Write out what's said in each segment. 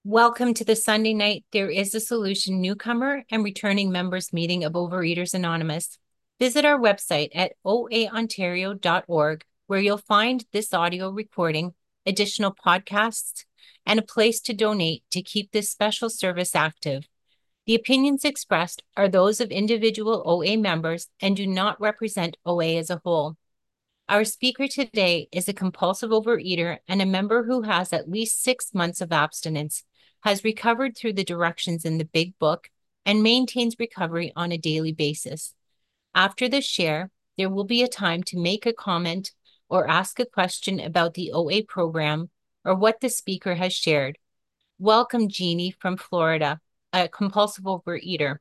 Welcome to the Sunday night There Is a Solution newcomer and returning members meeting of Overeaters Anonymous. Visit our website at oaontario.org, where you'll find this audio recording, additional podcasts, and a place to donate to keep this special service active. The opinions expressed are those of individual OA members and do not represent OA as a whole. Our speaker today is a compulsive overeater and a member who has at least 6 months of abstinence, has recovered through the directions in the Big Book, and maintains recovery on a daily basis. After the share, there will be a time to make a comment or ask a question about the OA program or what the speaker has shared. Welcome, Jeannie from Florida, a compulsive overeater.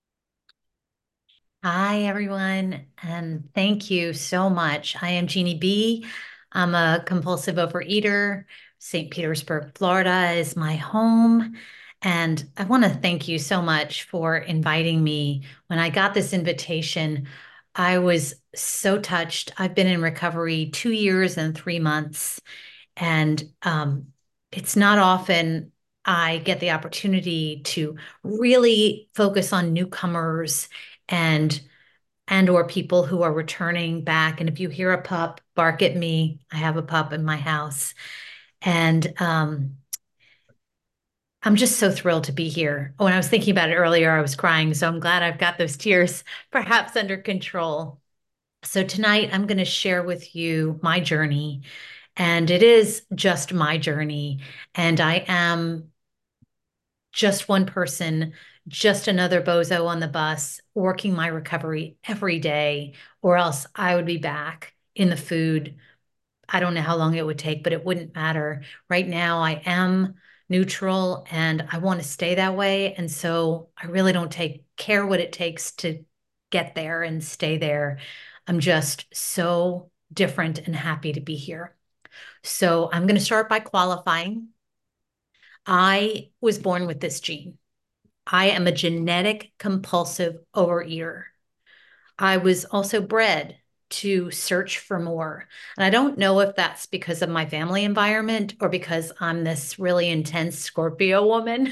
Hi, everyone, and thank you so much. I am Jeannie B. I'm a compulsive overeater. St. Petersburg, Florida is my home. And I want to thank you so much for inviting me. When I got this invitation, I was so touched. I've been in recovery 2 years and 3 months, and it's not often I get the opportunity to really focus on newcomers and or people who are returning back. And if you hear a pup bark at me, I have a pup in my house. And I'm just so thrilled to be here. When I was thinking about it earlier, I was crying. So I'm glad I've got those tears perhaps under control. So tonight I'm going to share with you my journey. And it is just my journey. And I am just one person, just another bozo on the bus, working my recovery every day, or else I would be back in the food. I don't know how long it would take, but it wouldn't matter. Right now, I am neutral and I want to stay that way. And so I really don't take care what it takes to get there and stay there. I'm just so different and happy to be here. So I'm going to start by qualifying. I was born with this gene. I am a genetic compulsive overeater. I was also bred to search for more. And I don't know if that's because of my family environment or because I'm this really intense Scorpio woman.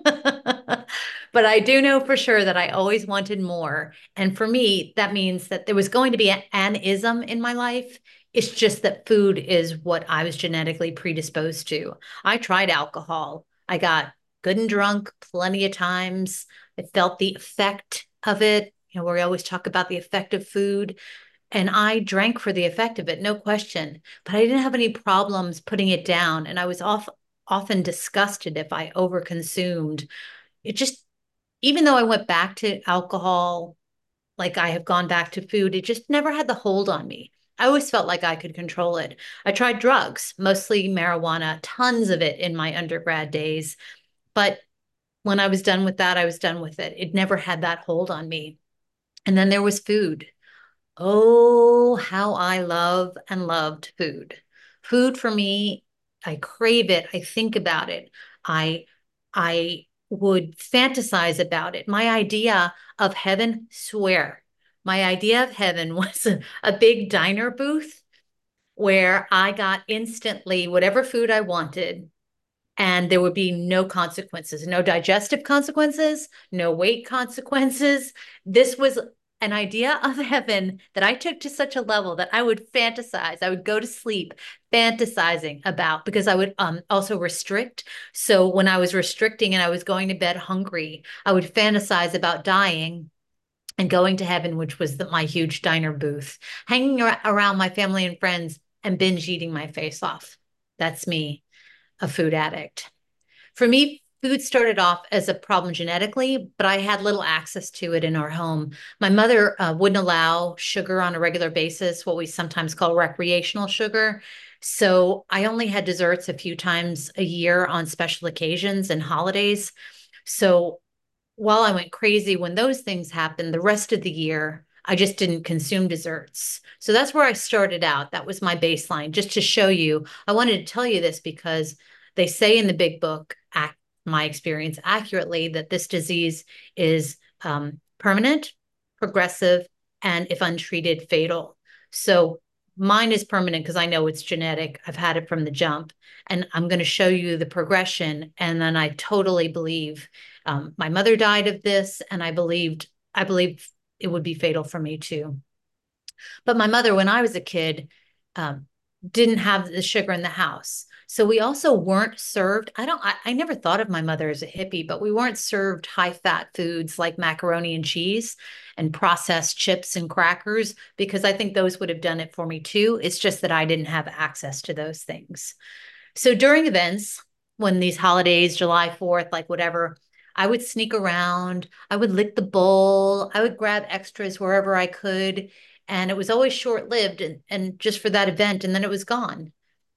But I do know for sure that I always wanted more. And for me, that means that there was going to be an ism in my life. It's just that food is what I was genetically predisposed to. I tried alcohol. I got good and drunk plenty of times. I felt the effect of it. You know, where we always talk about the effect of food. And I drank for the effect of it, no question. But I didn't have any problems putting it down. And I was often disgusted if I overconsumed. It just, even though I went back to alcohol, like I have gone back to food, it just never had the hold on me. I always felt like I could control it. I tried drugs, mostly marijuana, tons of it in my undergrad days. But when I was done with that, I was done with it. It never had that hold on me. And then there was food. Oh, how I love and loved food. Food for me, I crave it. I think about it. I I would fantasize about it. My idea of heaven, swear, my idea of heaven was a big diner booth where I got instantly whatever food I wanted and there would be no consequences, no digestive consequences, no weight consequences. This was an idea of heaven that I took to such a level that I would fantasize. I would go to sleep fantasizing about because I would also restrict. So when I was restricting and I was going to bed hungry, I would fantasize about dying and going to heaven, which was my huge diner booth, hanging around my family and friends and binge eating my face off. That's me, a food addict. For me, food started off as a problem genetically, but I had little access to it in our home. My mother wouldn't allow sugar on a regular basis, what we sometimes call recreational sugar. So I only had desserts a few times a year on special occasions and holidays. So while I went crazy when those things happened, the rest of the year, I just didn't consume desserts. So that's where I started out. That was my baseline, just to show you. I wanted to tell you this because they say in the big book, my experience accurately, that this disease is permanent, progressive, and if untreated, fatal. So mine is permanent because I know it's genetic. I've had it from the jump, and I'm going to show you the progression. And then I totally believe my mother died of this, and I believe it would be fatal for me too. But my mother, when I was a kid, um, didn't have the sugar in the house. So we also weren't served. I never thought of my mother as a hippie, but we weren't served high fat foods like macaroni and cheese and processed chips and crackers because I think those would have done it for me too. It's just that I didn't have access to those things. So during events, when these holidays, July 4th, like whatever, I would sneak around, I would lick the bowl, I would grab extras wherever I could. And it was always short lived and just for that event, and then it was gone.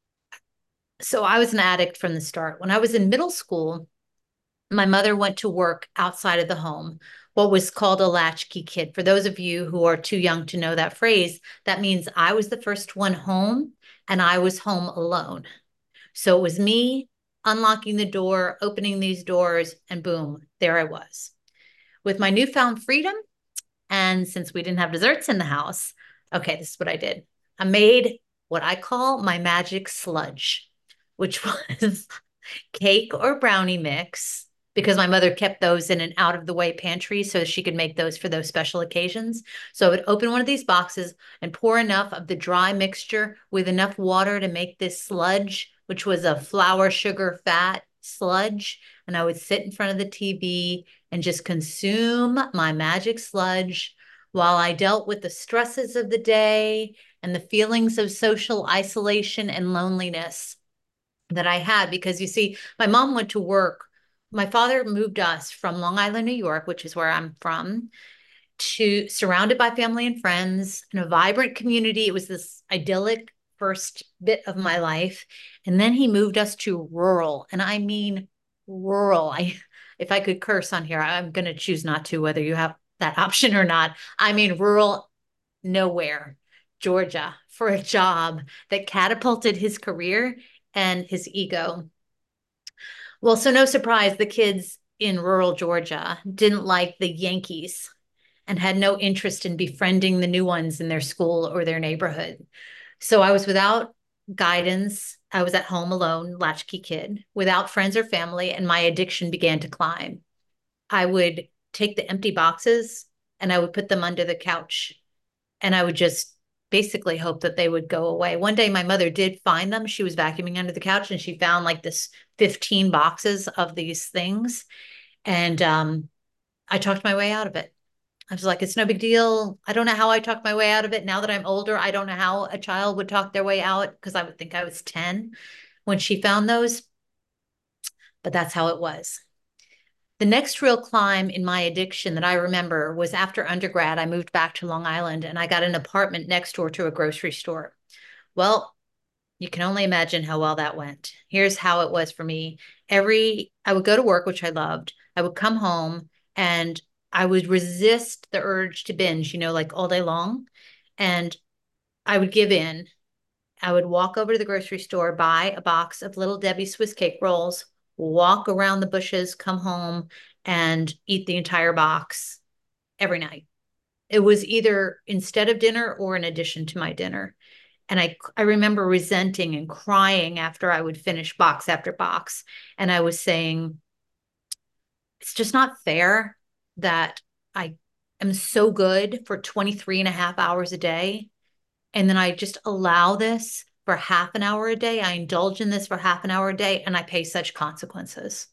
So I was an addict from the start. When I was in middle school, my mother went to work outside of the home, what was called a latchkey kid. For those of you who are too young to know that phrase, that means I was the first one home and I was home alone. So it was me unlocking the door, opening these doors, and boom, there I was. With my newfound freedom, and since we didn't have desserts in the house, okay, this is what I did. I made what I call my magic sludge, which was cake or brownie mix because my mother kept those in an out of the way pantry so she could make those for those special occasions. So I would open one of these boxes and pour enough of the dry mixture with enough water to make this sludge, which was a flour, sugar, fat sludge. And I would sit in front of the TV and just consume my magic sludge while I dealt with the stresses of the day and the feelings of social isolation and loneliness that I had because you see, my mom went to work. My father moved us from Long Island, New York, which is where I'm from, to surrounded by family and friends in a vibrant community. It was this idyllic first bit of my life. And then he moved us to rural, and I mean rural. If I could curse on here, I'm going to choose not to, whether you have that option or not. I mean rural nowhere, Georgia, for a job that catapulted his career and his ego. Well, so no surprise, the kids in rural Georgia didn't like the Yankees and had no interest in befriending the new ones in their school or their neighborhood. So I was without guidance. I was at home alone, latchkey kid, without friends or family, and my addiction began to climb. I would take the empty boxes and I would put them under the couch and I would just basically hope that they would go away. One day, my mother did find them. She was vacuuming under the couch and she found like this 15 boxes of these things. And I talked my way out of it. I was like, it's no big deal. I don't know how I talked my way out of it. Now that I'm older, I don't know how a child would talk their way out because I would think I was 10 when she found those, but that's how it was. The next real climb in my addiction that I remember was after undergrad. I moved back to Long Island and I got an apartment next door to a grocery store. Well, you can only imagine how well that went. Here's how it was for me. I would go to work, which I loved. I would come home and I would resist the urge to binge, like all day long. And I would give in. I would walk over to the grocery store, buy a box of Little Debbie Swiss cake rolls, walk around the bushes, come home, and eat the entire box every night. It was either instead of dinner or in addition to my dinner. And I remember resenting and crying after I would finish box after box. And I was saying, it's just not fair that I am so good for 23 and a half hours a day. And then I just allow this for half an hour a day. I indulge in this for half an hour a day and I pay such consequences.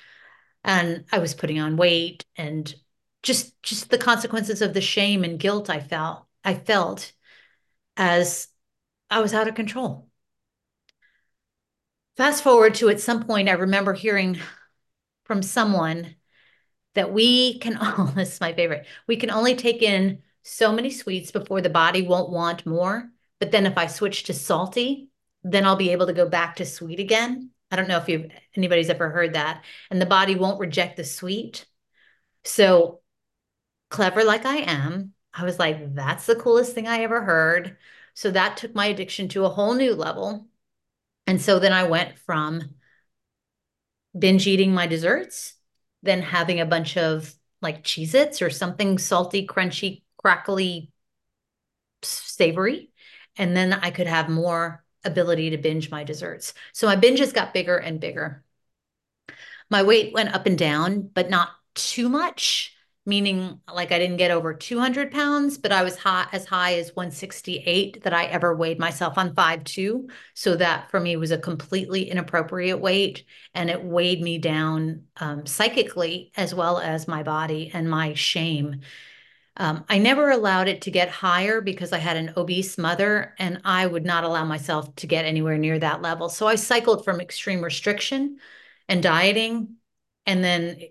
And I was putting on weight and just the consequences of the shame and guilt I felt as I was out of control. Fast forward to at some point, I remember hearing from someone that we can, oh, this is my favorite. We can only take in so many sweets before the body won't want more. But then if I switch to salty, then I'll be able to go back to sweet again. I don't know if anybody's ever heard that. And the body won't reject the sweet. So clever like I am, I was like, that's the coolest thing I ever heard. So that took my addiction to a whole new level. And so then I went from binge eating my desserts, then having a bunch of like Cheez-Its or something salty, crunchy, crackly, savory. And then I could have more ability to binge my desserts. So my binges got bigger and bigger. My weight went up and down, but not too much, meaning like I didn't get over 200 pounds, but I was as high as 168 that I ever weighed myself on 5'2". So that for me was a completely inappropriate weight. And it weighed me down psychically as well as my body and my shame. I never allowed it to get higher because I had an obese mother and I would not allow myself to get anywhere near that level. So I cycled from extreme restriction and dieting and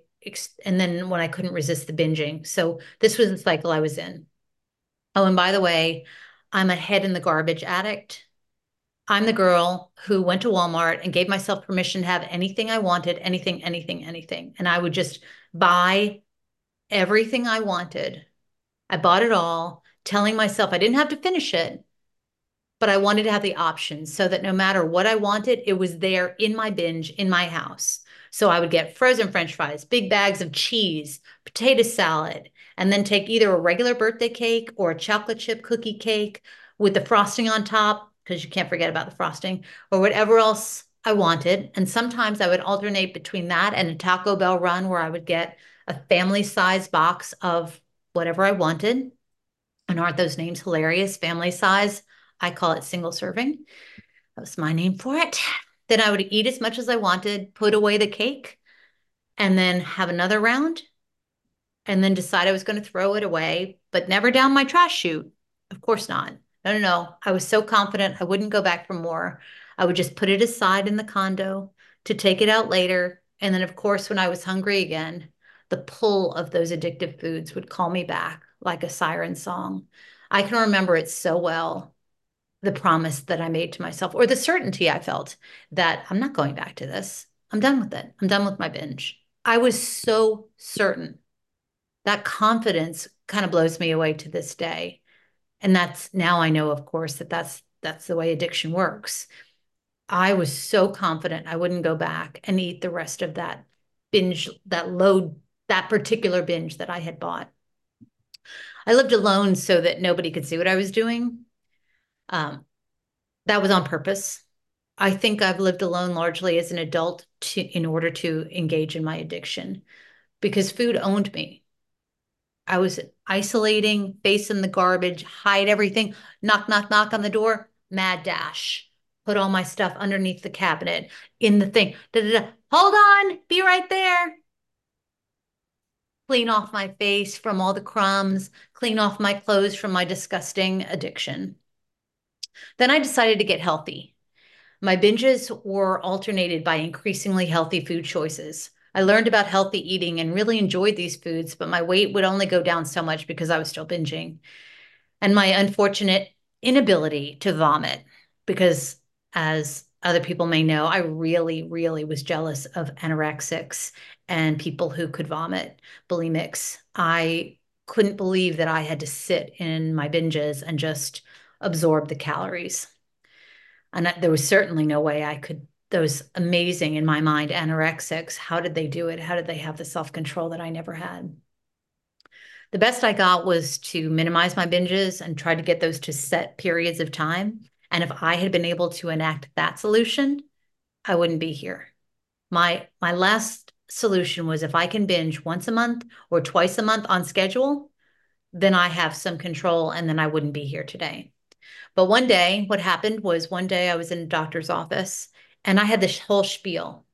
then when I couldn't resist the binging. So this was the cycle I was in. Oh, and by the way, I'm a head in the garbage addict. I'm the girl who went to Walmart and gave myself permission to have anything I wanted, anything, anything, anything. And I would just buy everything I wanted. I bought it all, telling myself I didn't have to finish it, but I wanted to have the options so that no matter what I wanted, it was there in my binge in my house. So I would get frozen French fries, big bags of cheese, potato salad, and then take either a regular birthday cake or a chocolate chip cookie cake with the frosting on top, because you can't forget about the frosting, or whatever else I wanted. And sometimes I would alternate between that and a Taco Bell run where I would get a family size box of whatever I wanted. And aren't those names hilarious? Family size. I call it single serving. That was my name for it. Then I would eat as much as I wanted, put away the cake, and then have another round, and then decide I was going to throw it away, but never down my trash chute. Of course not. No, no, no. I was so confident I wouldn't go back for more. I would just put it aside in the condo to take it out later. And then, of course, when I was hungry again, the pull of those addictive foods would call me back like a siren song. I can remember it so well, the promise that I made to myself, or the certainty I felt that I'm not going back to this. I'm done with it. I'm done with my binge. I was so certain. That confidence kind of blows me away to this day. And that's now I know, of course, that that's the way addiction works. I was so confident I wouldn't go back and eat the rest of that binge, that particular binge that I had bought. I lived alone so that nobody could see what I was doing. Um, that was on purpose. I think I've lived alone largely as an adult in order to engage in my addiction because food owned me. I was isolating, face in the garbage, hide everything, knock, knock, knock on the door, mad dash. Put all my stuff underneath the cabinet in the thing. Da, da, da. Hold on, be right there. Clean off my face from all the crumbs, clean off my clothes from my disgusting addiction. Then I decided to get healthy. My binges were alternated by increasingly healthy food choices. I learned about healthy eating and really enjoyed these foods, but my weight would only go down so much because I was still binging. And my unfortunate inability to vomit, because as other people may know, I really, really was jealous of anorexics and people who could vomit, bulimics. I couldn't believe that I had to sit in my binges and just absorb the calories. And there was certainly no way I could, those amazing in my mind anorexics, how did they do it? How did they have the self-control that I never had? The best I got was to minimize my binges and try to get those to set periods of time. And if I had been able to enact that solution, I wouldn't be here. My last solution was if I can binge once a month or twice a month on schedule, then I have some control and then I wouldn't be here today. But one day, what happened was one day I was in a doctor's office and I had this whole spiel.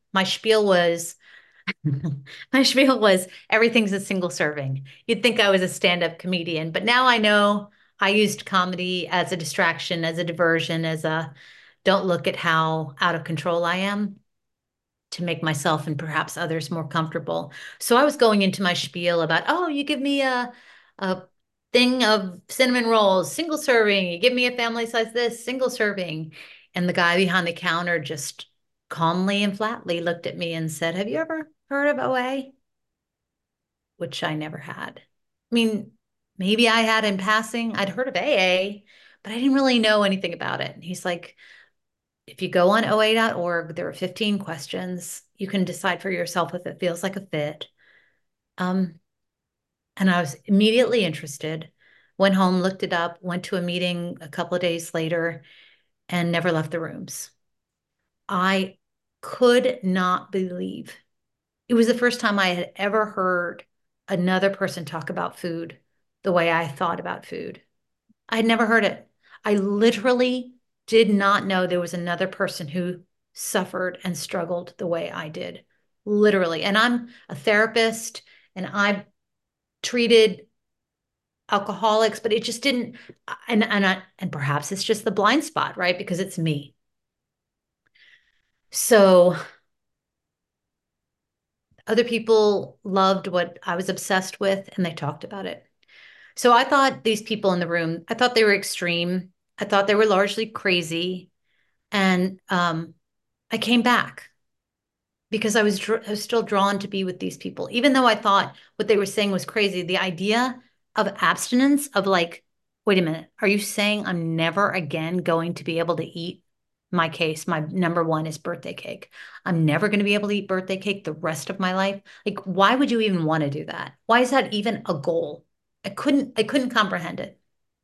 My spiel was everything's a single serving. You'd think I was a stand-up comedian, but now I know I used comedy as a distraction, as a diversion, as a don't look at how out of control I am to make myself and perhaps others more comfortable. So I was going into my spiel about, oh, you give me a thing of cinnamon rolls, single serving. You give me a family size this, single serving. And the guy behind the counter just calmly and flatly looked at me and said, have you ever heard of OA? Which I never had. I mean, maybe I had in passing. I'd heard of AA, but I didn't really know anything about it. And he's like, if you go on OA.org, there are 15 questions. You can decide for yourself if it feels like a fit. And I was immediately interested. went home, looked it up, went to a meeting a couple of days later, and never left the rooms. I could not believe it was the first time I had ever heard another person talk about food the way I thought about food. I had never heard it. I literally did not know there was another person who suffered and struggled the way I did. Literally. And I'm a therapist and I've treated alcoholics, but it just didn't and perhaps it's just the blind spot, right? Because it's me. So other people loved what I was obsessed with and they talked about it. So I thought these people in the room, I thought they were extreme. I thought they were largely crazy. And I came back because I was still drawn to be with these people, even though I thought what they were saying was crazy. The idea of abstinence, of like, wait a minute, are you saying I'm never again going to be able to eat? My case, my number one is birthday cake. I'm never going to be able to eat birthday cake the rest of my life. Like, why would you even want to do that? Why is that even a goal? I couldn't comprehend it.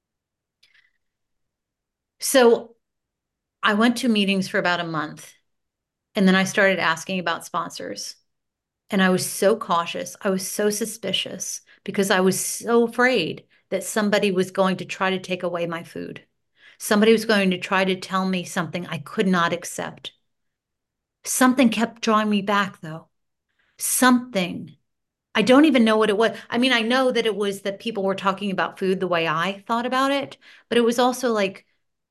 So I went to meetings for about a month and then I started asking about sponsors. And I was so cautious. I was so suspicious because I was so afraid that somebody was going to try to take away my food. Somebody was going to try to tell me something I could not accept. Something kept drawing me back, though. Something. I don't even know what it was. I mean, I know that it was that people were talking about food the way I thought about it, but it was also like,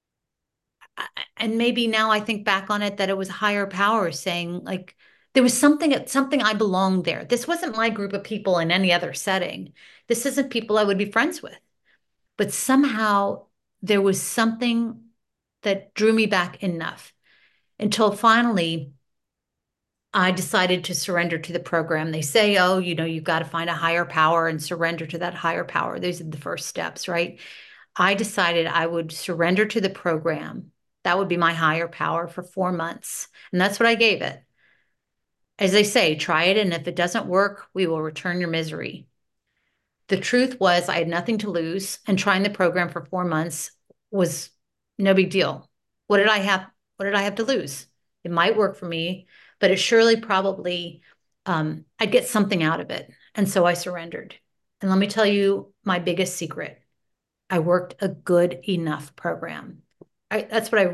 and maybe now I think back on it that it was higher power saying like there was something I belonged there. This wasn't my group of people in any other setting. This isn't people I would be friends with. But somehow there was something that drew me back enough until finally I decided to surrender to the program. They say, oh, you've got to find a higher power and surrender to that higher power. Those are the first steps, right? I decided I would surrender to the program. That would be my higher power for 4 months. And that's what I gave it. As they say, try it. And if it doesn't work, we will return your misery. The truth was, I had nothing to lose. And trying the program for 4 months was no big deal. What did I have? What did I have to lose? It might work for me, but it surely probably, I'd get something out of it. And so I surrendered. And let me tell you my biggest secret. I worked a good enough program. That's what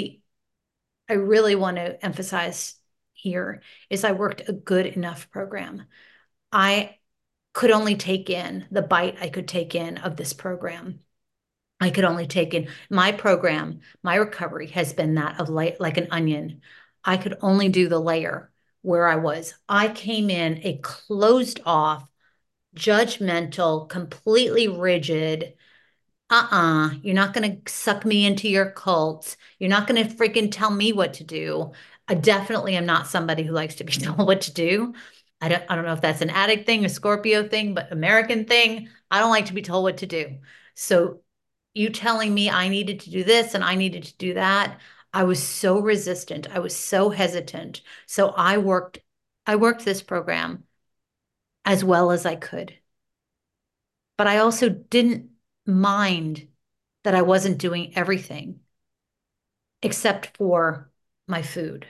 I really want to emphasize here is I worked a good enough program. I could only take in the bite I could take in of this program. I could only take in my program. My recovery has been that of like an onion. I could only do the layer where I was. I came in a closed off, judgmental, completely rigid, you're not going to suck me into your cult. You're not going to freaking tell me what to do. I definitely am not somebody who likes to be told what to do. I don't know if that's an addict thing, a Scorpio thing, but American thing. I don't like to be told what to do. So you telling me I needed to do this and I needed to do that, I was so resistant. I was so hesitant. So I worked this program as well as I could. But I also didn't mind that I wasn't doing everything except for my food.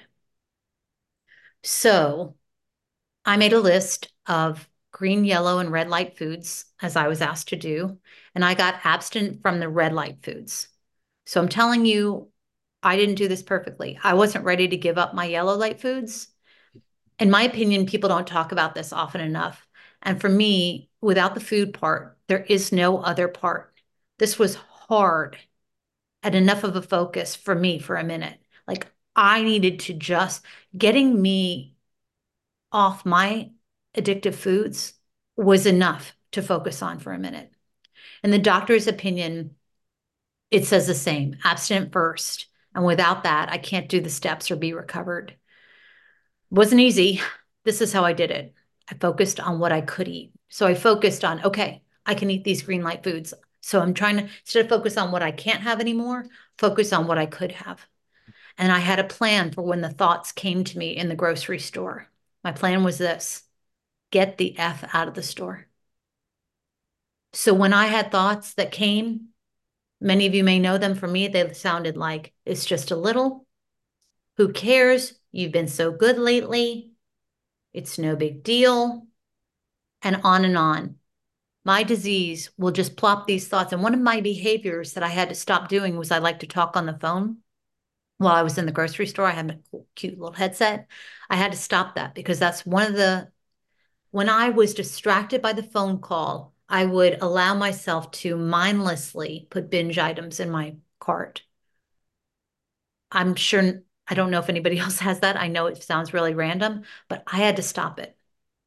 So I made a list of green, yellow, and red light foods as I was asked to do, and I got abstinent from the red light foods. So I'm telling you, I didn't do this perfectly. I wasn't ready to give up my yellow light foods. In my opinion, people don't talk about this often enough. And for me, without the food part, there is no other part. This was hard and enough of a focus for me for a minute. Like I needed to just getting me off my addictive foods was enough to focus on for a minute. In the doctor's opinion, it says the same, abstinent first. And without that, I can't do the steps or be recovered. It wasn't easy. This is how I did it. I focused on what I could eat. So I focused on, okay, I can eat these green light foods. So I'm trying to, instead of focus on what I can't have anymore, focus on what I could have. And I had a plan for when the thoughts came to me in the grocery store. My plan was this: get the F out of the store. So when I had thoughts that came, many of you may know them. For me, they sounded like, it's just a little. Who cares? You've been so good lately. It's no big deal. And on and on. My disease will just plop these thoughts. And one of my behaviors that I had to stop doing was I like to talk on the phone while I was in the grocery store. I had a cool, cute little headset. I had to stop that because that's one of the, when I was distracted by the phone call, I would allow myself to mindlessly put binge items in my cart. I'm sure, I don't know if anybody else has that. I know it sounds really random, but I had to stop it.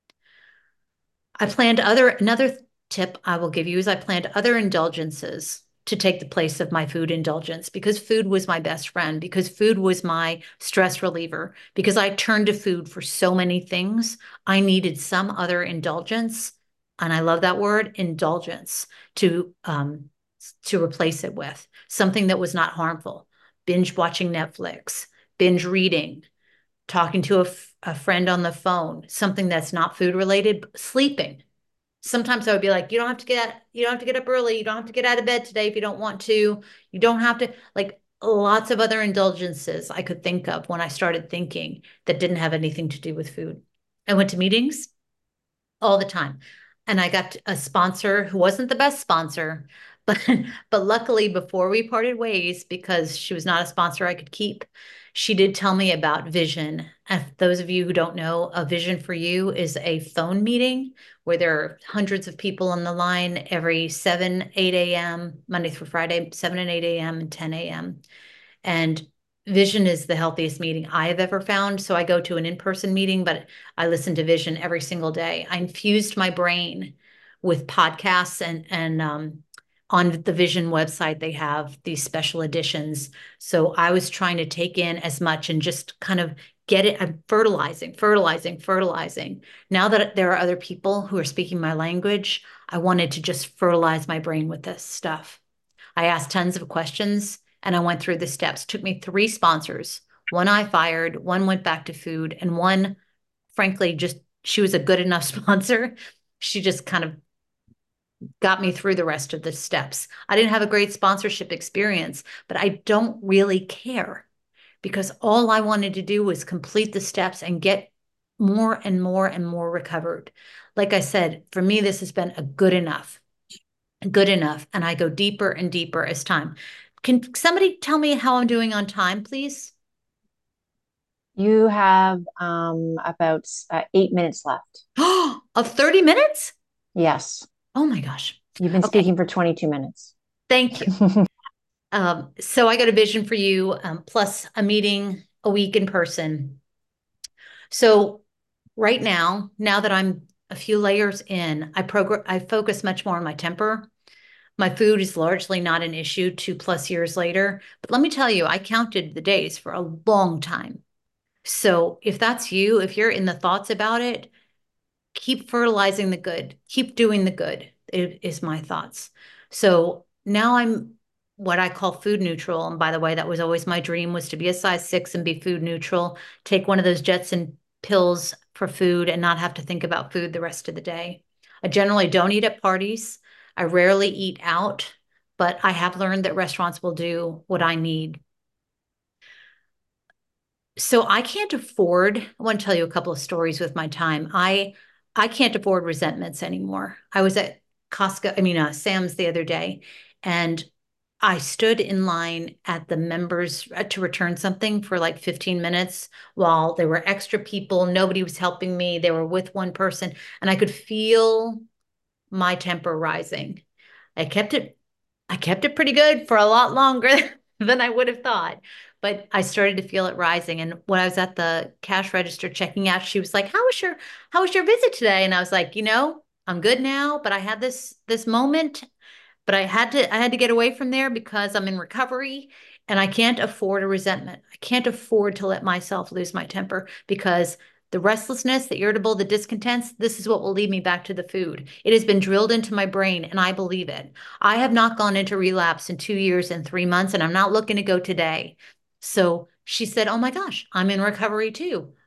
Another tip I will give you is I planned other indulgences to take the place of my food indulgence because food was my best friend, because food was my stress reliever, because I turned to food for so many things. I needed some other indulgence, and I love that word, indulgence, to replace it with something that was not harmful. Binge watching Netflix, binge reading, talking to a friend on the phone, something that's not food related, sleeping. Sometimes I would be like, you don't have to get up early. You don't have to get out of bed today if you don't want to. You don't have to, like, lots of other indulgences I could think of when I started thinking that didn't have anything to do with food. I went to meetings all the time. And I got a sponsor who wasn't the best sponsor, but but luckily before we parted ways, because she was not a sponsor I could keep, she did tell me about Vision. If those of you who don't know, a Vision for You is a phone meeting where there are hundreds of people on the line every 7, 8 a.m., Monday through Friday, 7 and 8 a.m. and 10 a.m. And Vision is the healthiest meeting I have ever found. So I go to an in-person meeting, but I listen to Vision every single day. I infused my brain with podcasts and on the Vision website, they have these special editions. So I was trying to take in as much and just kind of get it. I'm fertilizing, fertilizing, fertilizing. Now that there are other people who are speaking my language, I wanted to just fertilize my brain with this stuff. I asked tons of questions and I went through the steps. It took me 3 sponsors. One I fired, one went back to food, and one, frankly, just she was a good enough sponsor. She just kind of got me through the rest of the steps. I didn't have a great sponsorship experience, but I don't really care because all I wanted to do was complete the steps and get more and more and more recovered. Like I said, for me, this has been a good enough. And I go deeper and deeper as time. Can somebody tell me how I'm doing on time, please? You have about 8 minutes left. Of 30 minutes? Yes. Oh my gosh. You've been Okay. speaking for 22 minutes. Thank you. So I got a Vision for You, plus a meeting a week in person. So right now that I'm a few layers in, I focus much more on my temper. My food is largely not an issue 2+ years later. But let me tell you, I counted the days for a long time. So if that's you, if you're in the thoughts about it, keep fertilizing the good, keep doing the good, it is my thoughts. So now I'm what I call food neutral. And by the way, that was always my dream, was to be a size 6 and be food neutral, take one of those Jetson pills for food and not have to think about food the rest of the day. I generally don't eat at parties. I rarely eat out, but I have learned that restaurants will do what I need. So I can't afford, I want to tell you a couple of stories with my time. I can't afford resentments anymore. I was at Sam's the other day, and I stood in line at the members to return something for like 15 minutes while there were extra people. Nobody was helping me. They were with one person, and I could feel my temper rising. I kept it I kept it pretty good for a lot longer than I would have thought. But I started to feel it rising. And when I was at the cash register checking out, she was like, how was your visit today? And I was like, I'm good now, but I had this moment, but I had to get away from there because I'm in recovery and I can't afford a resentment. I can't afford to let myself lose my temper because the restlessness, the irritable, the discontents, this is what will lead me back to the food. It has been drilled into my brain and I believe it. I have not gone into relapse in 2 years and 3 months, and I'm not looking to go today. So she said, oh my gosh, I'm in recovery too.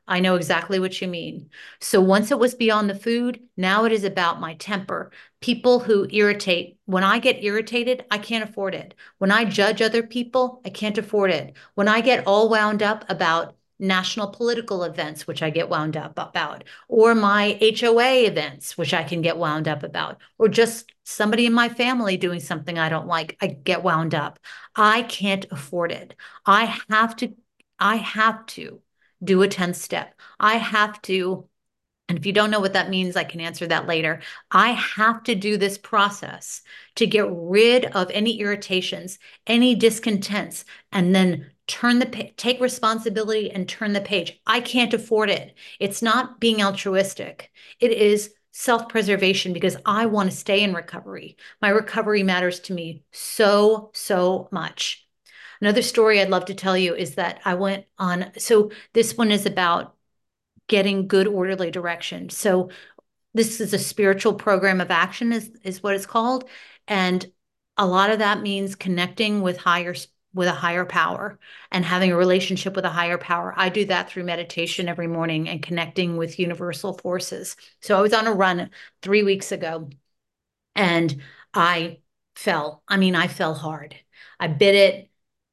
I know exactly what you mean. So once it was beyond the food, now it is about my temper. People who irritate, when I get irritated, I can't afford it. When I judge other people, I can't afford it. When I get all wound up about national political events, which I get wound up about, or my HOA events, which I can get wound up about, or just somebody in my family doing something I don't like, I get wound up. I can't afford it. I have to, I have to do a 10 step. I have to, and if you don't know what that means, I can answer that later. I have to do this process to get rid of any irritations, any discontents, and then take responsibility and turn the page. I can't afford it. It's not being altruistic. It is self-preservation because I want to stay in recovery. My recovery matters to me so, so much. Another story I'd love to tell you is that I went on, so this one is about getting good orderly direction. So this is a spiritual program of action is what it's called. And a lot of that means connecting with a higher power and having a relationship with a higher power. I do that through meditation every morning and connecting with universal forces. So I was on a run 3 weeks ago and I fell. I mean, I fell hard. I bit it.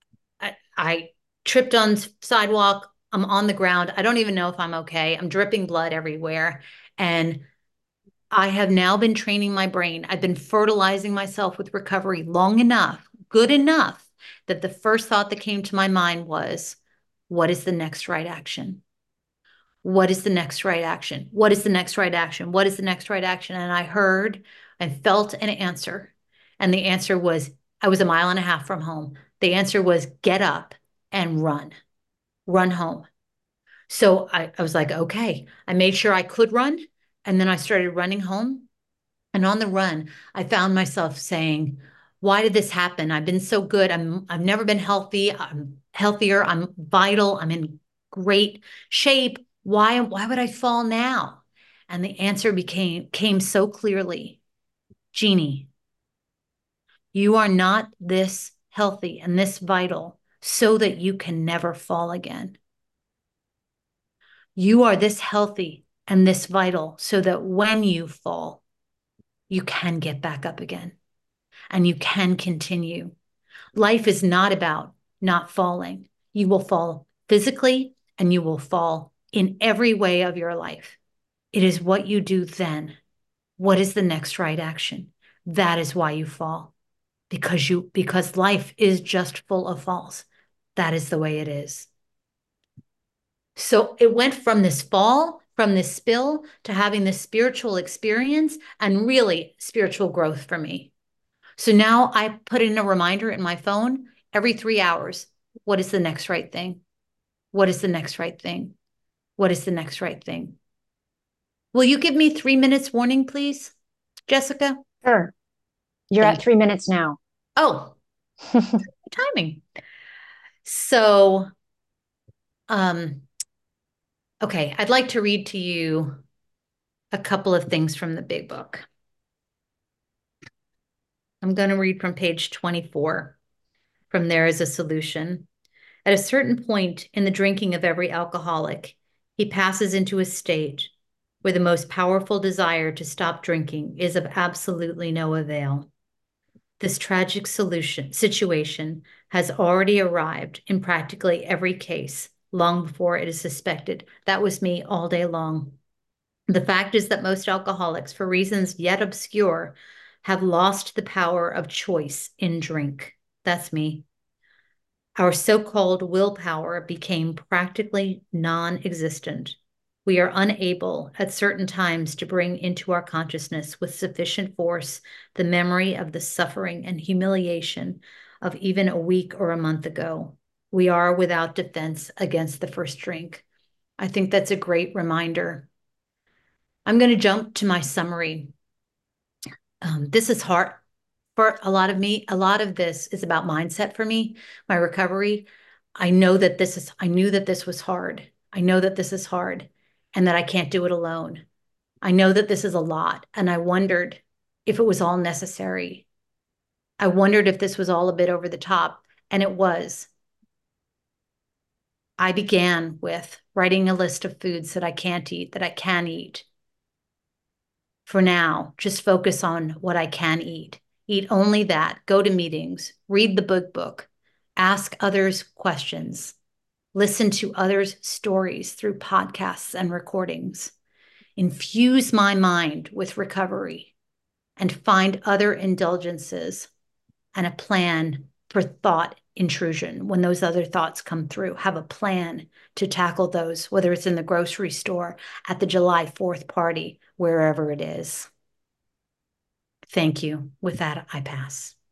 I tripped on sidewalk. I'm on the ground. I don't even know if I'm okay. I'm dripping blood everywhere. And I have now been training my brain. I've been fertilizing myself with recovery long enough, good enough, that the first thought that came to my mind was, what is the next right action? What is the next right action? What is the next right action? What is the next right action? And I heard and felt an answer. And the answer was, I was a mile and a half from home. The answer was, get up and run home. So I was like, okay. I made sure I could run. And then I started running home. And on the run, I found myself saying, why did this happen? I've been so good. I've never been healthy. I'm healthier. I'm vital. I'm in great shape. Why would I fall now? And the answer came so clearly. Jeannie, you are not this healthy and this vital so that you can never fall again. You are this healthy and this vital so that when you fall, you can get back up again and you can continue. Life is not about not falling. You will fall physically and you will fall in every way of your life. It is what you do then. What is the next right action? That is why you fall. Because life is just full of falls. That is the way it is. So it went from this fall, from this spill, to having this spiritual experience and really spiritual growth for me. So now I put in a reminder in my phone every 3 hours. What is the next right thing? What is the next right thing? What is the next right thing? Will you give me 3 minutes warning, please, Jessica? Sure. You're Thank at 3 minutes now. Oh, timing. So, okay, I'd like to read to you a couple of things from the big book. I'm going to read from page 24. From There Is a Solution. At a certain point in the drinking of every alcoholic, he passes into a state where the most powerful desire to stop drinking is of absolutely no avail. This tragic situation has already arrived in practically every case long before it is suspected. That was me all day long. The fact is that most alcoholics, for reasons yet obscure, have lost the power of choice in drink. That's me. Our so-called willpower became practically non-existent. We are unable at certain times to bring into our consciousness with sufficient force the memory of the suffering and humiliation of even a week or a month ago. We are without defense against the first drink. I think that's a great reminder. I'm going to jump to my summary. This is hard for a lot of me. A lot of this is about mindset for me, my recovery. I knew that this was hard. I know that this is hard and that I can't do it alone. I know that this is a lot. And I wondered if it was all necessary. I wondered if this was all a bit over the top, and it was. I began with writing a list of foods that I can't eat, that I can eat. For now, just focus on what I can eat. Eat only that. Go to meetings. Read the book. Ask others questions. Listen to others' stories through podcasts and recordings. Infuse my mind with recovery and find other indulgences and a plan for thought intrusion. When those other thoughts come through, have a plan to tackle those, whether it's in the grocery store, at the July 4th party, wherever it is. Thank you. With that, I pass.